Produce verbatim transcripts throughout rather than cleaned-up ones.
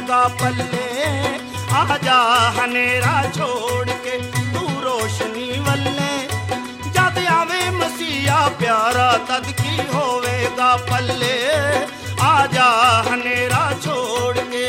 होवेगा पल्ले। आजा हनेरा छोड़ के तू रोशनी वल्ले, जद आवे मसीहा प्यारा तद की होवेगा पल्ले। आजा हनेरा छोड़ के।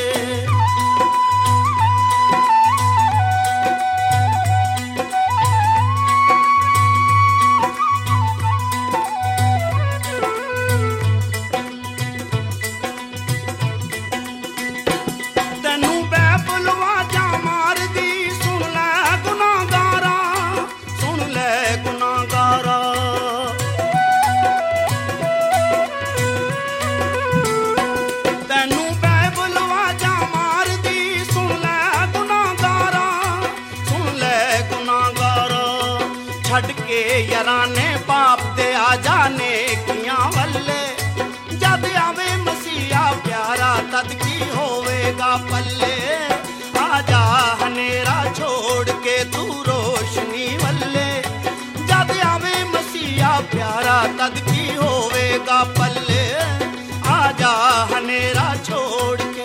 याराने पाप दे आ जाने किया वल्ले, जद आवे मसीहा प्यारा तद की होवेगा पल्ले। आजा हनेरा छोड़ के तू रोशनी वल्ले, जद आवे मसीहा प्यारा तद की होवेगा पल्ले। आजा हनेरा छोड़ के।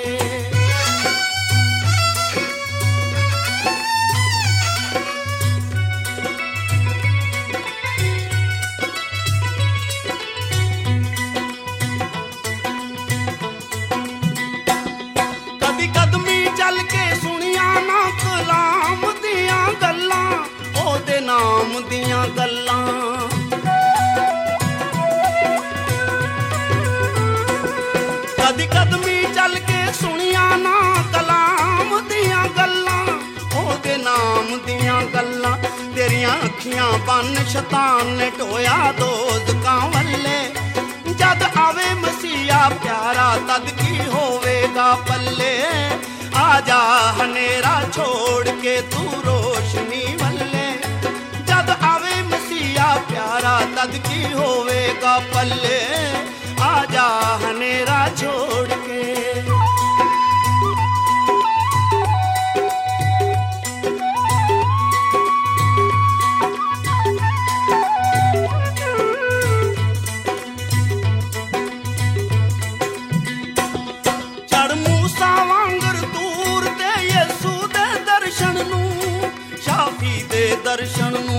नाम दियां गल्लां कदी कदमी चल के सुनिया ना कलाम दियां गल्लां, ओदे नाम दियां गल्लां। तेरियां अखियां बन शैतान ने ढोया दोज़खां वल्ले, जद आवे मसीहा प्यारा तद की होवेगा पल्ले। आजा हनेरा छोड़ के तू रोशनी वल्ले, जद आवे मसीहा प्यारा तद की होवेगा पल्ले। आजा हनेरा छोड़ के। चढ़ मूसा वांगर दूर ते यसू दे दर्शन नू, शाफी दे दर्शन नू।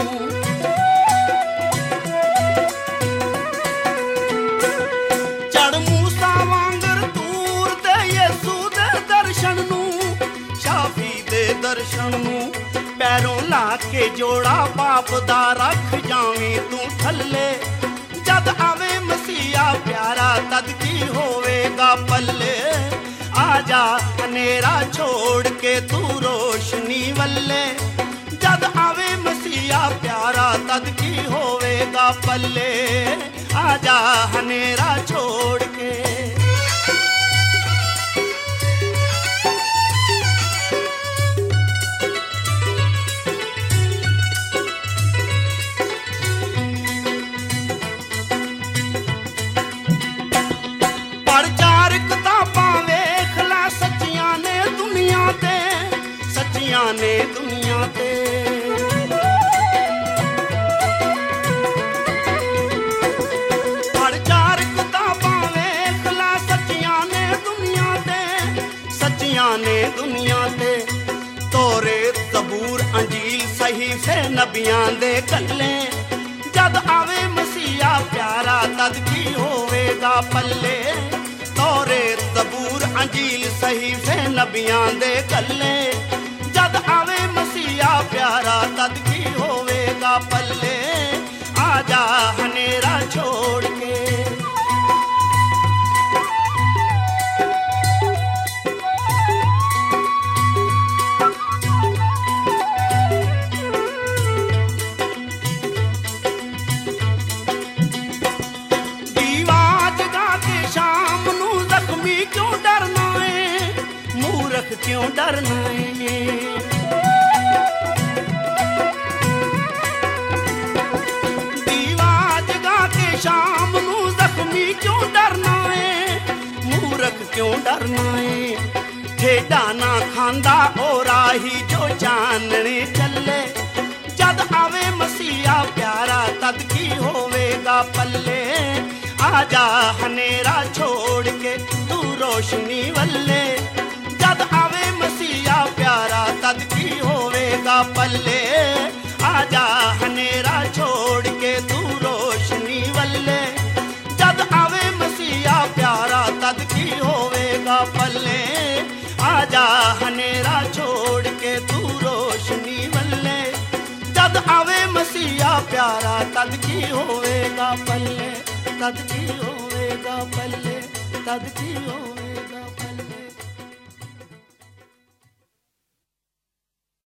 चढ़ मूसा वांगर दूर ते यसू दे दर्शन नू, शाफी दे दर्शन नू। पैरों ला के जोड़ा पाप दा रख जावी तू थल्ले, जद आवे मसीहा प्यारा तद की होवेगा पल्ले। आजा हनेरा छोड़ के तू रोशनी वल्ले, जद आवे मसीहा प्यारा तद की होवेगा पल्ले। आजा हनेरा छोड़ के। पढ़ चार किताबां वेख लै सच्चियां ने दुनिया ते, सच्चियां ने दुनिया ते। पढ़ चार किताबां वेख लै सच्चियां ने दुनिया ते, सच्चियां ने दुनिया ते। तोरे ज़बूर अंजील सहीफे नबियां दे गल्ले, जद आवे मसीहा प्यारा तद की होवेगा पल्ले। तोरे ज़बूर अंजील सहीफे नबियां दे गल्ले, जद आवे मसीहा प्यारा तद की होवेगा पल्ले। आजा हनेरा छोड़ के। दीवा जगा के शाम नू जख्मी क्यों डरना है, मूर्ख क्यों डरना है। दीवा जगा के शाम नू जख्मी क्यों डरना है, मूर्ख क्यों डरना है। ठेडा ना खांदा ओ राही जो जानने चले, जद आवे मसीहा प्यारा तद की होवेगा पल्ले। आजा हनेरा छोड़ के तू रोशनी वल्ले, ਹੋਵੇਗਾ ਪੱਲੇ। ਆ ਜਾ ਹਨੇਰਾ ਛੋੜ ਕੇ ਤੂੰ ਰੋਸ਼ਨੀ ਵੱਲੇ, ਜਦ ਆਵੇ ਮਸੀਹਾ ਪਿਆਰਾ ਤਦ ਕੀ ਹੋਵੇਗਾ ਪੱਲੇ। ਆ ਜਾ ਹਨੇਰਾ ਛੋੜ ਕੇ ਤੂੰ ਰੋਸ਼ਨੀ ਵੱਲੇ, ਜਦ ਆਵੇ ਮਸੀਹਾ ਪਿਆਰਾ ਤਦ ਕੀ ਹੋਵੇਗਾ ਪੱਲੇ, ਤਦ ਕੀ ਹੋਵੇਗਾ ਪੱਲੇ, ਤਦ ਕੀ ਹੋਵੇਗਾ।